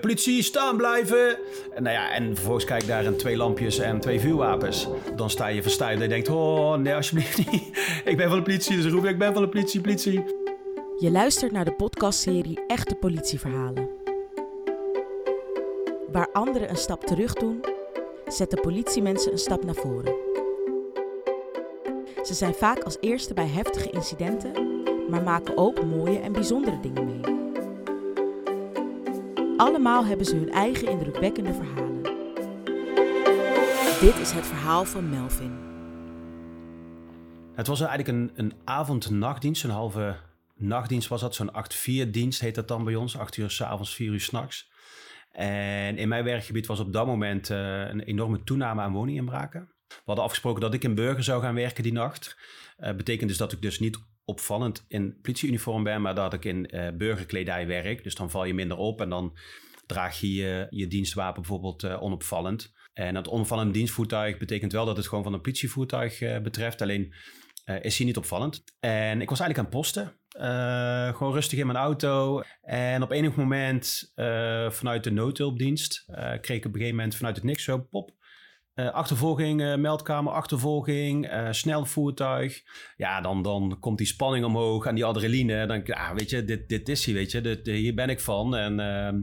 politie, staan blijven. En vervolgens kijk ik daar in 2 lampjes en 2 vuurwapens. Dan sta je verstijfd en je denkt, oh nee, alsjeblieft niet. Ik ben van de politie, dus roep ik ben van de politie. Je luistert naar de podcastserie Echte Politieverhalen. Waar anderen een stap terug doen, zetten politiemensen een stap naar voren. Ze zijn vaak als eerste bij heftige incidenten, maar maken ook mooie en bijzondere dingen mee. Allemaal hebben ze hun eigen indrukwekkende verhalen. Dit is het verhaal van Melvin. Het was eigenlijk een avond-nachtdienst, een halve nachtdienst was dat. Zo'n 8-4 dienst heet dat dan bij ons, 8 uur 's avonds, 4 uur 's nachts. En in mijn werkgebied was op dat moment een enorme toename aan woninginbraken. We hadden afgesproken dat ik in Burger zou gaan werken die nacht. Betekent dus dat ik dus niet opvallend in politieuniform ben, maar dat ik in burgerkledij werk. Dus dan val je minder op en dan draag je je dienstwapen bijvoorbeeld onopvallend. En dat onopvallend dienstvoertuig betekent wel dat het gewoon van een politievoertuig betreft. Alleen is hij niet opvallend. En ik was eigenlijk aan het posten. Gewoon rustig in mijn auto. En op enig moment vanuit de noodhulpdienst kreeg ik op een gegeven moment vanuit het niks zo pop. Achtervolging, meldkamer, achtervolging, snel voertuig. Ja, dan komt die spanning omhoog en die adrenaline. Dan, weet je, dit is hij, weet je. Hier ben ik van. En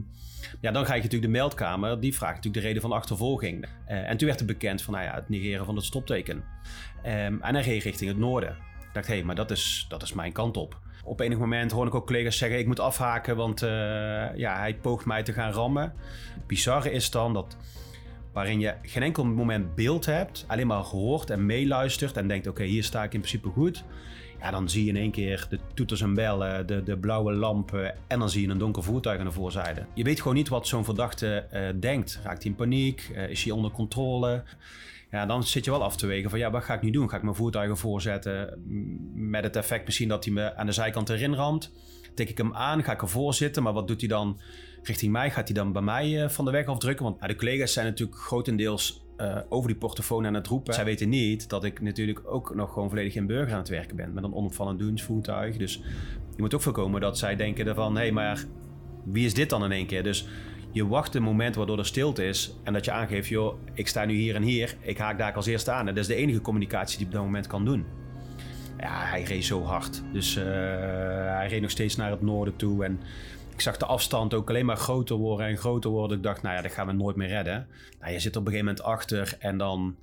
dan krijg je natuurlijk de meldkamer. Die vraagt natuurlijk de reden van de achtervolging. En toen werd het bekend van het negeren van het stopteken. En hij reed richting het noorden. Ik dacht, maar dat is mijn kant op. Op enig moment hoorde ik ook collega's zeggen, ik moet afhaken, want hij poogt mij te gaan rammen. Het bizarre is dan dat waarin je geen enkel moment beeld hebt, alleen maar hoort en meeluistert en denkt, oké, hier sta ik in principe goed. Ja, dan zie je in één keer de toeters en bellen, de blauwe lampen en dan zie je een donker voertuig aan de voorzijde. Je weet gewoon niet wat zo'n verdachte denkt. Raakt hij in paniek? Is hij onder controle? Ja, dan zit je wel af te wegen van wat ga ik nu doen? Ga ik mijn voertuigen voorzetten met het effect misschien dat hij me aan de zijkant erin ramt? Tik ik hem aan? Ga ik ervoor zitten? Maar wat doet hij dan richting mij? Gaat hij dan bij mij van de weg afdrukken? Want de collega's zijn natuurlijk grotendeels over die portofoon aan het roepen. Zij weten niet dat ik natuurlijk ook nog gewoon volledig in Burger aan het werken ben. Met een onopvallend dienstvoertuig. Dus je moet ook voorkomen dat zij denken van maar wie is dit dan in één keer? Dus je wacht een moment waardoor er stilte is en dat je aangeeft, ik sta nu hier en hier, ik haak daar als eerste aan. En dat is de enige communicatie die je op dat moment kan doen. Ja, hij reed zo hard. Dus hij reed nog steeds naar het noorden toe en ik zag de afstand ook alleen maar groter worden en groter worden. Ik dacht, dat gaan we nooit meer redden. Je zit op een gegeven moment achter en dan,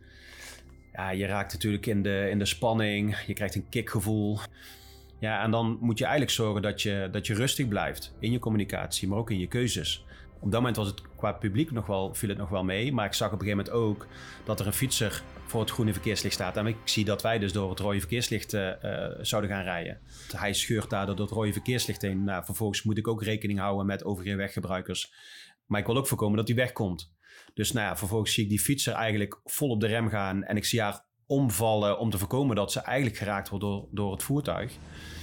je raakt natuurlijk in de spanning, je krijgt een kickgevoel. Ja, en dan moet je eigenlijk zorgen dat je rustig blijft in je communicatie, maar ook in je keuzes. Op dat moment was het qua publiek viel het nog wel mee. Maar ik zag op een gegeven moment ook dat er een fietser voor het groene verkeerslicht staat. En ik zie dat wij dus door het rode verkeerslicht zouden gaan rijden. Hij scheurt daardoor door het rode verkeerslicht heen. Vervolgens moet ik ook rekening houden met overige weggebruikers. Maar ik wil ook voorkomen dat hij wegkomt. Dus vervolgens zie ik die fietser eigenlijk vol op de rem gaan. En ik zie haar omvallen om te voorkomen dat ze eigenlijk geraakt wordt door het voertuig.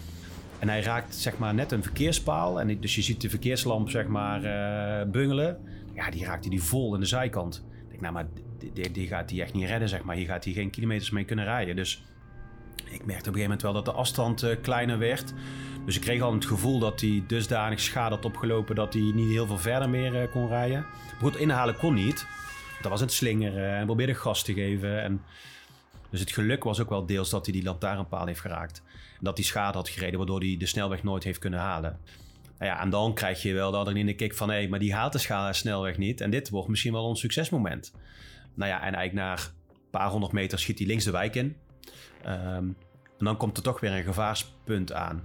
En hij raakt net een verkeerspaal. En dus je ziet de verkeerslamp bungelen. Ja, die raakt hij vol in de zijkant. Ik denk, maar die gaat hij echt niet redden, Hier gaat hij geen kilometers mee kunnen rijden. Dus ik merkte op een gegeven moment wel dat de afstand kleiner werd. Dus ik kreeg al het gevoel dat hij dusdanig schade had opgelopen dat hij niet heel veel verder meer kon rijden. Goed, inhalen kon niet. Dat was het slingeren en probeerde gas te geven. Dus het geluk was ook wel deels dat hij die lantaarnpaal heeft geraakt. En dat hij schade had gereden, waardoor hij de snelweg nooit heeft kunnen halen. En dan krijg je wel de adrenaline kick van, maar die haalt de snelweg niet. En dit wordt misschien wel ons succesmoment. En eigenlijk na een paar 100 meter schiet hij links de wijk in. En dan komt er toch weer een gevaarspunt aan.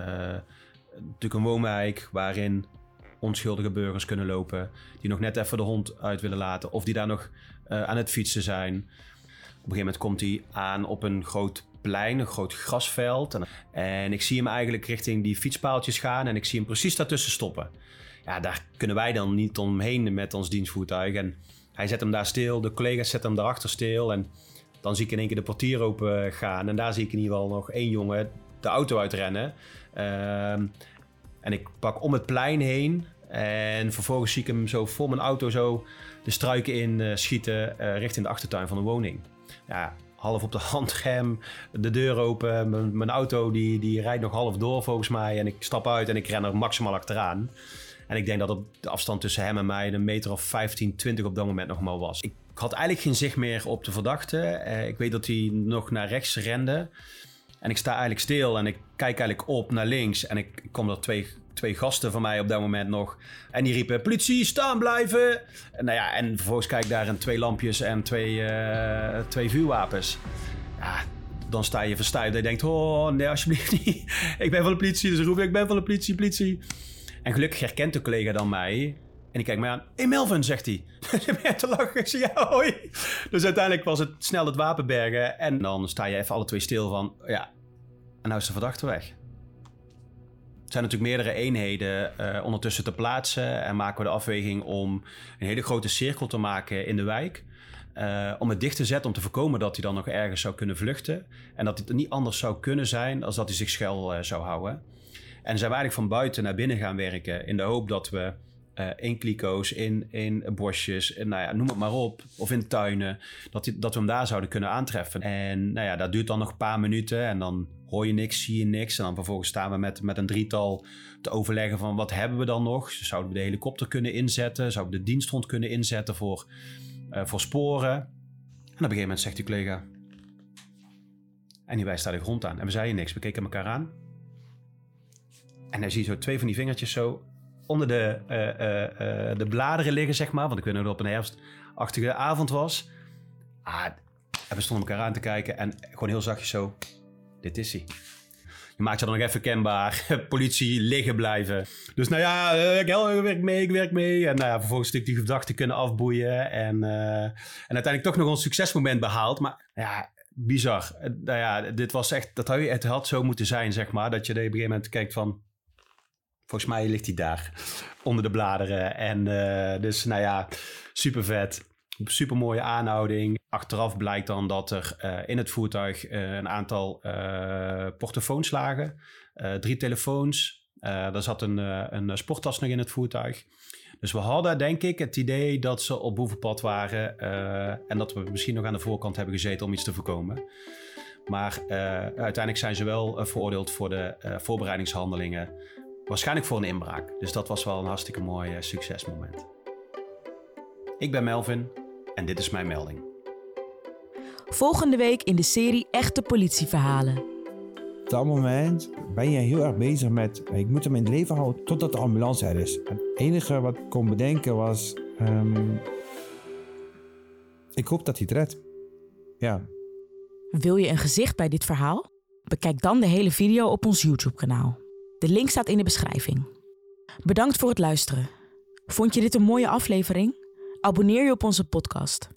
Natuurlijk een woonwijk waarin onschuldige burgers kunnen lopen. Die nog net even de hond uit willen laten. Of die daar nog aan het fietsen zijn. Op een gegeven moment komt hij aan op een groot plein, een groot grasveld. En ik zie hem eigenlijk richting die fietspaaltjes gaan en ik zie hem precies daartussen stoppen. Ja, daar kunnen wij dan niet omheen met ons dienstvoertuig. En hij zet hem daar stil, de collega's zetten hem daarachter stil. En dan zie ik in één keer de portier open gaan. En daar zie ik in ieder geval nog 1 jongen de auto uitrennen. En ik pak om het plein heen. En vervolgens zie ik hem zo voor mijn auto zo de struiken in schieten richting de achtertuin van de woning. Ja, half op de handrem, de deur open. Mijn auto die rijdt nog half door volgens mij. En ik stap uit en ik ren er maximaal achteraan. En ik denk dat op de afstand tussen hem en mij een meter of 15, 20 op dat moment nog maar was. Ik had eigenlijk geen zicht meer op de verdachte. Ik weet dat hij nog naar rechts rende. En ik sta eigenlijk stil en ik kijk eigenlijk op naar links. En ik kom er twee gasten van mij op dat moment nog. En die riepen, politie, staan blijven. En vervolgens kijk ik daar en 2 lampjes en twee vuurwapens. Ja, dan sta je verstuit. En je denkt, oh nee, alsjeblieft niet. Ik ben van de politie, dus roep ik ben van de politie. En gelukkig herkent de collega dan mij. En die kijkt mij aan. Hey Melvin, zegt hij. Dan ben je te lachen. Ik zeg, ja, hoi. Dus uiteindelijk was het snel het wapen bergen. En dan sta je even alle 2 stil van, ja, en nou is de verdachte weg. Er zijn natuurlijk meerdere eenheden ondertussen te plaatsen. En maken we de afweging om een hele grote cirkel te maken in de wijk. Om het dicht te zetten, om te voorkomen dat hij dan nog ergens zou kunnen vluchten. En dat het niet anders zou kunnen zijn als dat hij zich schuil zou houden. En zijn we eigenlijk van buiten naar binnen gaan werken in de hoop dat we in kliko's, in bosjes, noem het maar op, of in tuinen, dat we hem daar zouden kunnen aantreffen. En dat duurt dan nog een paar minuten en dan hoor je niks, zie je niks. En dan vervolgens staan we met een 3-tal te overleggen van wat hebben we dan nog? Zouden we de helikopter kunnen inzetten? Zouden we de diensthond kunnen inzetten voor sporen? En op een gegeven moment zegt die collega, en die wijst daar de grond aan. En we zeiden niks, we keken elkaar aan. En hij ziet zo 2 van die vingertjes zo onder de bladeren liggen, zeg maar. Want ik weet nog dat het op een herfstachtige avond was. En we stonden elkaar aan te kijken en gewoon heel zachtjes zo, dit is hij. Je maakt je dan nog even kenbaar. Politie, liggen blijven. Dus ik werk mee. En vervolgens natuurlijk die verdachte kunnen afboeien. En uiteindelijk toch nog een succesmoment behaald. Maar ja, bizar. Dit was echt, het had zo moeten zijn, zeg maar. Dat je op een gegeven moment kijkt van, volgens mij ligt hij daar onder de bladeren. En dus super vet. Super mooie aanhouding. Achteraf blijkt dan dat er in het voertuig een aantal portofoons lagen. 3 telefoons. Er zat een sporttas nog in het voertuig. Dus we hadden denk ik het idee dat ze op boevenpad waren. En dat we misschien nog aan de voorkant hebben gezeten om iets te voorkomen. Maar uiteindelijk zijn ze wel veroordeeld voor de voorbereidingshandelingen. Waarschijnlijk voor een inbraak. Dus dat was wel een hartstikke mooi succesmoment. Ik ben Melvin en dit is mijn melding. Volgende week in de serie Echte Politieverhalen. Op dat moment ben je heel erg bezig met, ik moet hem in het leven houden totdat de ambulance er is. Het enige wat ik kon bedenken was, ik hoop dat hij het redt. Ja. Wil je een gezicht bij dit verhaal? Bekijk dan de hele video op ons YouTube-kanaal. De link staat in de beschrijving. Bedankt voor het luisteren. Vond je dit een mooie aflevering? Abonneer je op onze podcast.